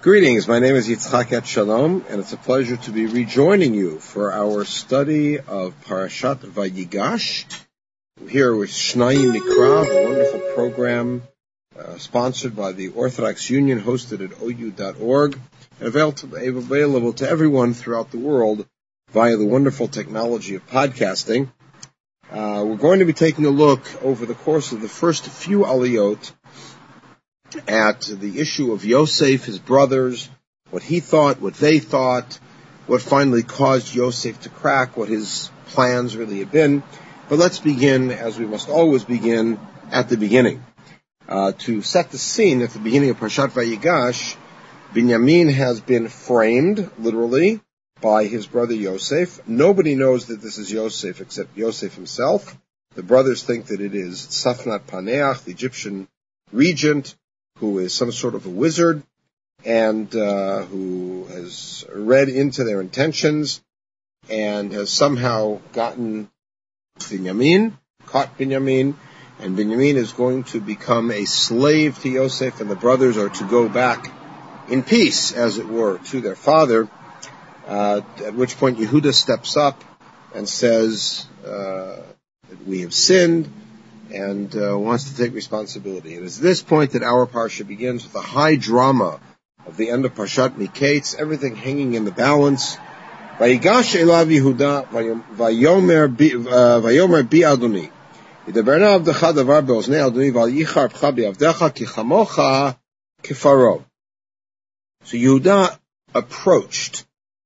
Greetings, my name is Yitzchak Shalom, and it's a pleasure to be rejoining you for our study of Parashat Vayigash. We're here with Shnayim Mikra, a wonderful program sponsored by the Orthodox Union, hosted at OU.org, and available to everyone throughout the world via the wonderful technology of podcasting. We're going to be taking a look over the course of the first few aliyot at the issue of Yosef, his brothers, what he thought, what they thought, what finally caused Yosef to crack, what his plans really had been. But let's begin, as we must always begin, at the beginning. To set the scene, at the beginning of Parashat Vayigash, Binyamin has been framed, literally, by his brother Yosef. Nobody knows that this is Yosef except Yosef himself. The brothers think that it is Safnat Paneach, the Egyptian regent, who is some sort of a wizard, and who has read into their intentions, and has somehow gotten Binyamin, caught Binyamin, and Binyamin is going to become a slave to Yosef, and the brothers are to go back in peace, as it were, to their father, at which point Yehuda steps up and says that we have sinned, and wants to take responsibility. It is this point that our parsha begins with a high drama of the end of Parshat Miketz, everything hanging in the balance. Vayigash elav Yehuda, vayomer bi Adoni. Yidaberna avdecha davar beoznei Adoni, val yichar pcha biavdecha ki chamocha kefaro. So Yehuda approached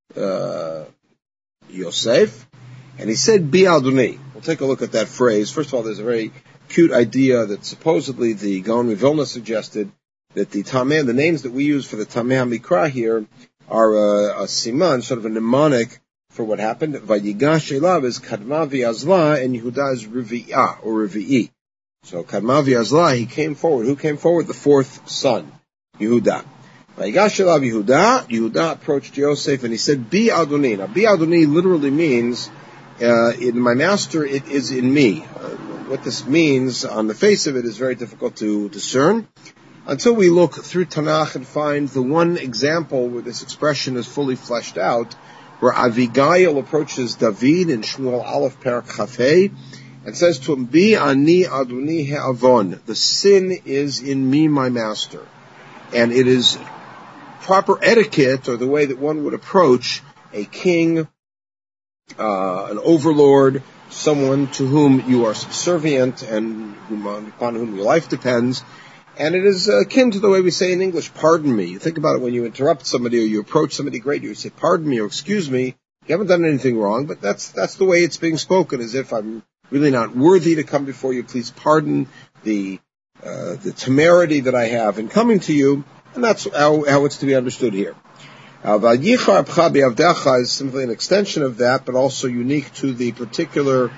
Yosef, and he said, Bi Adoni. We'll take a look at that phrase. First of all, there's a very cute idea that supposedly the Gaon Vilna suggested that the names that we use for the Tameh HaMikra here are a siman, sort of a mnemonic for what happened. Vayigash elav is Kadma v'Azla, and Yehuda is Revi'ah, or Revi'i. So Kadma v'Azla, he came forward. Who came forward? The fourth son, Yehuda. Vayigash elav Yehuda. Yehuda approached Yosef and he said, Bi Adoni. Now, Bi Adoni literally means, in my master, it is in me. What this means on the face of it is very difficult to discern until we look through Tanakh and find the one example where this expression is fully fleshed out, where Avigail approaches David in Shmuel Aleph Perek Chafei and says to him, Bi ani Adoni he'avon. The sin is in me, my master. And it is proper etiquette, or the way that one would approach a king, an overlord, someone to whom you are subservient and upon whom your life depends. And it is akin to the way we say in English, pardon me. You think about it when you interrupt somebody or you approach somebody great, you say, pardon me or excuse me. You haven't done anything wrong, but that's the way it's being spoken, as if I'm really not worthy to come before you. Please pardon the temerity that I have in coming to you. And that's how it's to be understood here. Vayichar pcha biavdecha is simply an extension of that, but also unique to the particular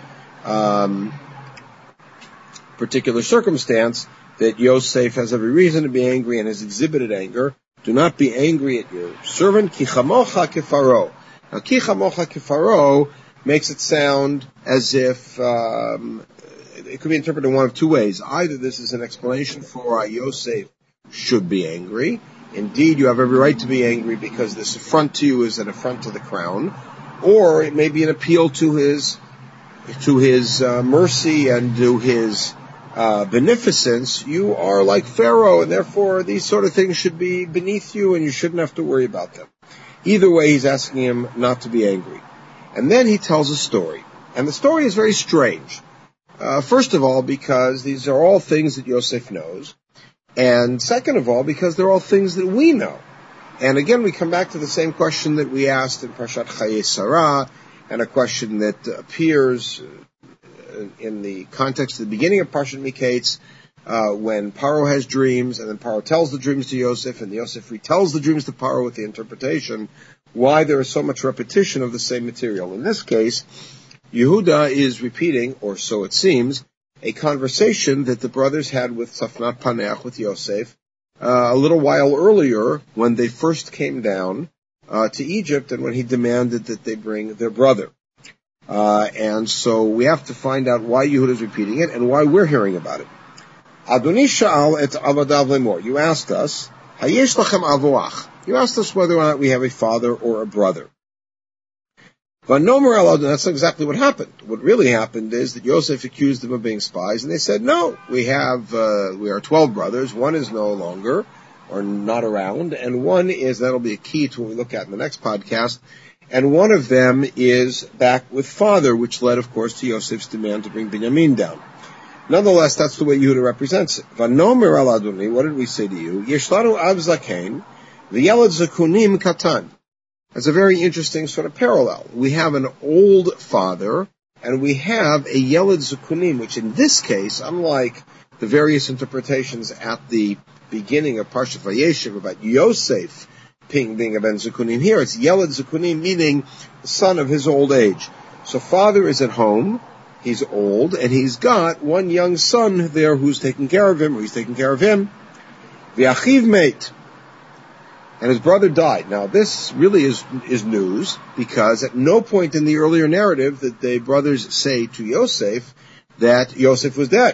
circumstance that Yosef has every reason to be angry and has exhibited anger. Do not be angry at your servant. Ki chamocha kefaro. Now, ki chamocha kefaro makes it sound as if it could be interpreted in one of two ways. Either this is an explanation for why Yosef should be angry. Indeed, you have every right to be angry because this affront to you is an affront to the crown. Or it may be an appeal to his mercy and to his beneficence. You are like Pharaoh, and therefore these sort of things should be beneath you, and you shouldn't have to worry about them. Either way, he's asking him not to be angry. And then he tells a story. And the story is very strange. First of all, because these are all things that Yosef knows. And second of all, because they're all things that we know. And again, we come back to the same question that we asked in Parashat Chayei Sarah, and a question that appears in the context of the beginning of Parashat Miketz, when Paro has dreams, and then Paro tells the dreams to Yosef, and Yosef retells the dreams to Paro with the interpretation, why there is so much repetition of the same material. In this case, Yehuda is repeating, or so it seems, a conversation that the brothers had with Safnat Paneach, with Yosef, a little while earlier when they first came down to Egypt and when he demanded that they bring their brother. And so we have to find out why Yehuda is repeating it and why we're hearing about it. Adoni Sha'al et Avadav Lemor. You asked us, Hayesh lachem avoach. You asked us whether or not we have a father or a brother. That's exactly what happened. What really happened is that Yosef accused them of being spies, and they said, no, we are 12 brothers. One is no longer, or not around, and one is, that'll be a key to what we look at in the next podcast, and one of them is back with father, which led, of course, to Yosef's demand to bring Binyamin down. Nonetheless, that's the way Yehuda represents it. Vanomer al Adoni, what did we say to you? Yeshlanu av zaken, v'yelad zakunim katan. That's a very interesting sort of parallel. We have an old father, and we have a Yeled Zukunim, which in this case, unlike the various interpretations at the beginning of Parshat Vayeshev about Yosef being a Ben Zukunim, here it's Yeled Zukunim, meaning the son of his old age. So father is at home, he's old, and he's got one young son there who's taking care of him, or he's taking care of him. V'achiv mate. And his brother died. Now, this really is news, because at no point in the earlier narrative did the brothers say to Yosef that Yosef was dead.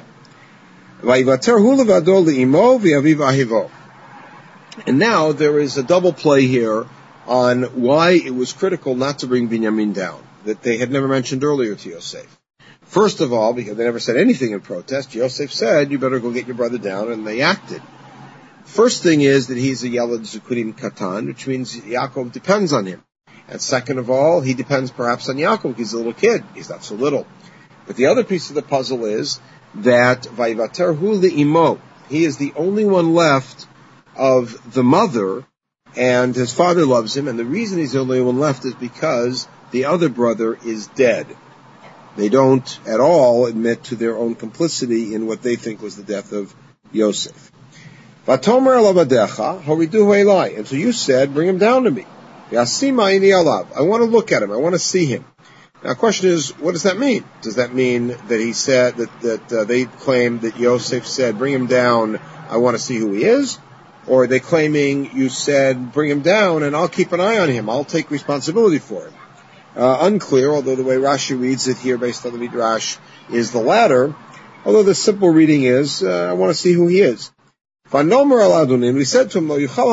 And now there is a double play here on why it was critical not to bring Binyamin down, that they had never mentioned earlier to Yosef. First of all, because they never said anything in protest, Yosef said, you better go get your brother down, and they acted. First thing is that he's a Yeled Zukunim Katan, which means Yaakov depends on him. And second of all, he depends perhaps on Yaakov. He's a little kid. He's not so little. But the other piece of the puzzle is that Vayivater hu le'imo. He is the only one left of the mother, and his father loves him, and the reason he's the only one left is because the other brother is dead. They don't at all admit to their own complicity in what they think was the death of Yosef. Vatomer alabadecha horiduhu elai. And so you said, bring him down to me. Yasima ini alav. I want to look at him. I want to see him. Now, the question is, what does that mean? Does that mean that he said that they claim that Yosef said, bring him down, I want to see who he is? Or are they claiming you said, bring him down and I'll keep an eye on him, I'll take responsibility for him? Unclear, although the way Rashi reads it here based on the Midrash is the latter, although the simple reading is, I want to see who he is. We said to him,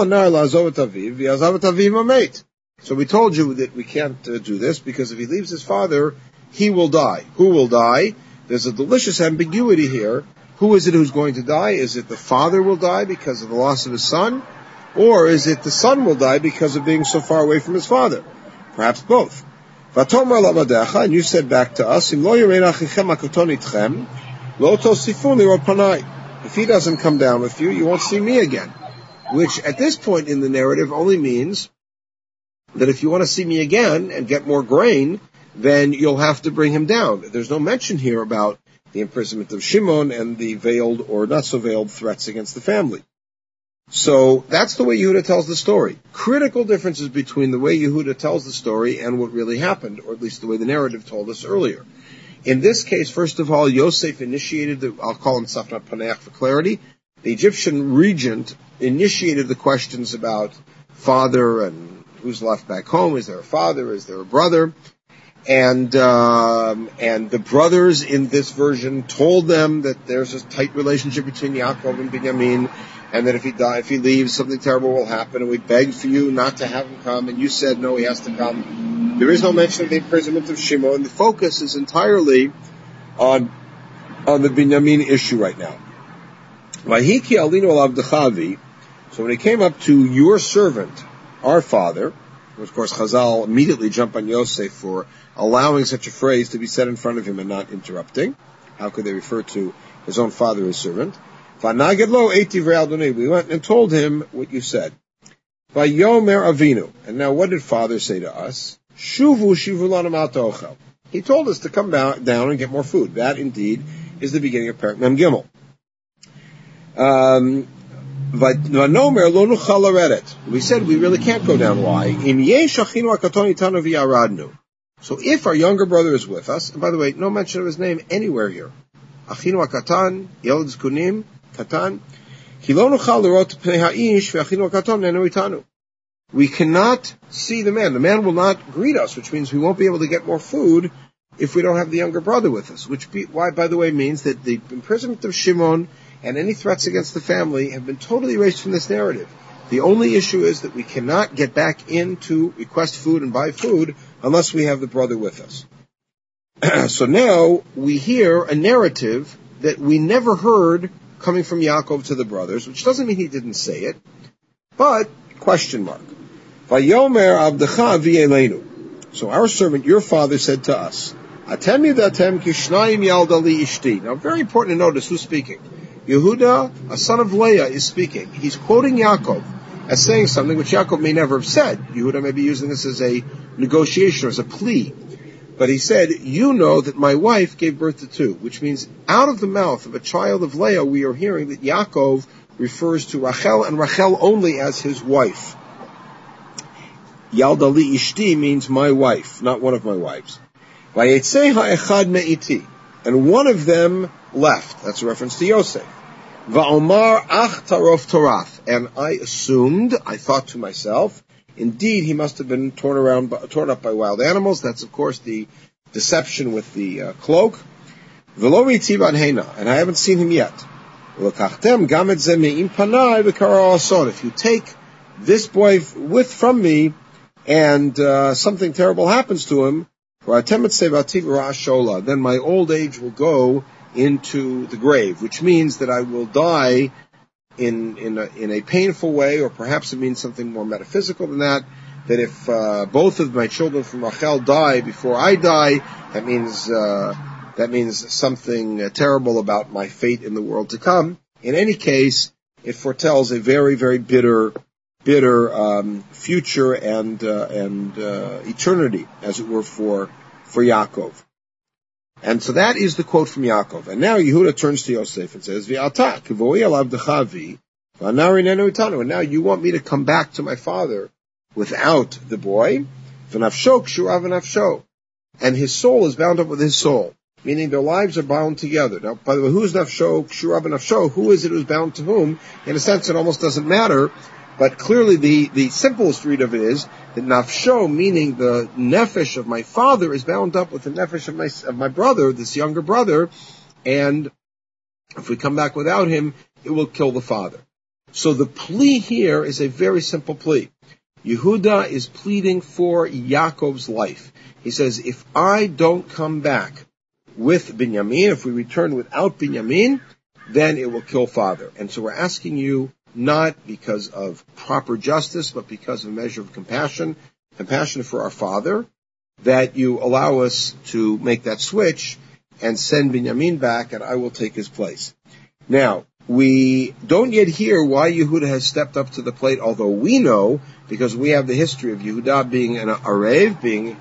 so we told you that we can't do this, because if he leaves his father, he will die. Who will die? There's a delicious ambiguity here. Who is it who's going to die? Is it the father will die because of the loss of his son? Or is it the son will die because of being so far away from his father? Perhaps both. And you said back to us, if he doesn't come down with you, you won't see me again. Which, at this point in the narrative, only means that if you want to see me again and get more grain, then you'll have to bring him down. There's no mention here about the imprisonment of Shimon and the veiled or not so veiled threats against the family. So that's the way Yehuda tells the story. Critical differences between the way Yehuda tells the story and what really happened, or at least the way the narrative told us earlier. In this case, first of all, Yosef initiated I'll call him Safnat Paneach for clarity. The Egyptian regent initiated the questions about father and who's left back home. Is there a father? Is there a brother? And the brothers in this version told them that there's a tight relationship between Yaakov and Binyamin, and that if he leaves, something terrible will happen, and we begged for you not to have him come, and you said no, he has to come. There is no mention of the imprisonment of Shimon. The focus is entirely on the Binyamin issue right now. Vayiki alinu alav dechavi. So when he came up to your servant, our father, of course Chazal immediately jump on Yosef for allowing such a phrase to be said in front of him and not interrupting. How could they refer to his own father as servant? We went and told him what you said. Vayomer Avinu. And now what did father say to us? Shuvu lana ma'atochel. He told us to come down and get more food. That indeed is the beginning of Perek Mem Gimel. We said we really can't go down. Why? So if our younger brother is with us, and by the way, no mention of his name anywhere here. Achinu HaKatan, Yeled Zkunim, Katan. We cannot see the man. The man will not greet us, which means we won't be able to get more food if we don't have the younger brother with us, why, by the way, means that the imprisonment of Shimon and any threats against the family have been totally erased from this narrative. The only issue is that we cannot get back in to request food and buy food unless we have the brother with us. So now we hear a narrative that we never heard coming from Yaakov to the brothers, which doesn't mean he didn't say it, but question mark. Vayomer Abdecha avi eleinu. So our servant, your father, said to us, Atem yidatem kishnayim yaldali ishti. Now, very important to notice who's speaking. Yehuda, a son of Leah, is speaking. He's quoting Yaakov as saying something which Yaakov may never have said. Yehuda may be using this as a negotiation or as a plea. But he said, you know that my wife gave birth to two, which means out of the mouth of a child of Leah, we are hearing that Yaakov refers to Rachel and Rachel only as his wife. Yaldali ishti means my wife, not one of my wives. Vayetzei ha'echad me'iti. And one of them left. That's a reference to Yosef. Va'omar ach tarof torath. And I thought to myself, indeed he must have been torn up by wild animals. That's of course the deception with the cloak. V'lo riti banhena. And I haven't seen him yet. V'lokachtem gam et ze me'im panai v'kara asod. If you take this boy from me, and something terrible happens to him, then my old age will go into the grave, which means that I will die in a painful way, or perhaps it means something more metaphysical than that if both of my children from Rachel die before I die, that means something terrible about my fate in the world to come. In any case, it foretells a very, very bitter future and eternity, as it were, for Yaakov. And so that is the quote from Yaakov. And now Yehuda turns to Yosef and says, V'ata kivoi alav dechavi, v'anari nenu itanu. And now you want me to come back to my father without the boy? V'nafsho k'shura v'nafsho. And his soul is bound up with his soul, meaning their lives are bound together. Now, by the way, who's nafsho k'shura v'nafsho? Who is it who's bound to whom? In a sense, it almost doesn't matter. But clearly the simplest read of it is that nafsho, meaning the nefesh of my father, is bound up with the nefesh of my brother, this younger brother, and if we come back without him, it will kill the father. So the plea here is a very simple plea. Yehuda is pleading for Yaakov's life. He says, if I don't come back with Binyamin, if we return without Binyamin, then it will kill father. And so we're asking you, not because of proper justice, but because of a measure of compassion for our father, that you allow us to make that switch and send Binyamin back, and I will take his place. Now, we don't yet hear why Yehuda has stepped up to the plate, although we know, because we have the history of Yehuda being an arev, being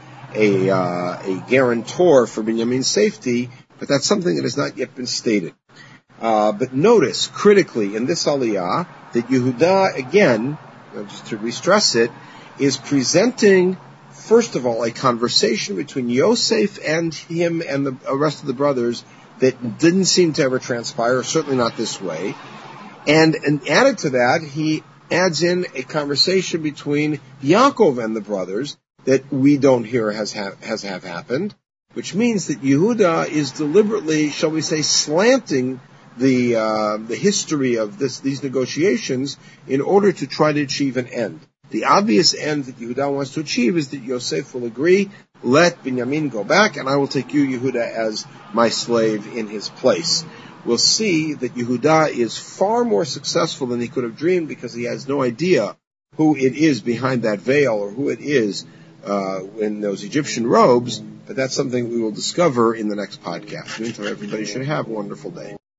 a guarantor for Binyamin's safety, but that's something that has not yet been stated. But notice, critically, in this aliyah, that Yehuda, again, just to re-stress it, is presenting, first of all, a conversation between Yosef and him and the rest of the brothers that didn't seem to ever transpire, certainly not this way. And added to that, he adds in a conversation between Yaakov and the brothers that we don't hear has happened, which means that Yehuda is deliberately, shall we say, slanting the history of these negotiations in order to try to achieve an end. The obvious end that Yehuda wants to achieve is that Yosef will agree, let Binyamin go back, and I will take you, Yehuda, as my slave in his place. We'll see that Yehuda is far more successful than he could have dreamed, because he has no idea who it is behind that veil, or who it is in those Egyptian robes, but that's something we will discover in the next podcast. Meantime, everybody should have a wonderful day.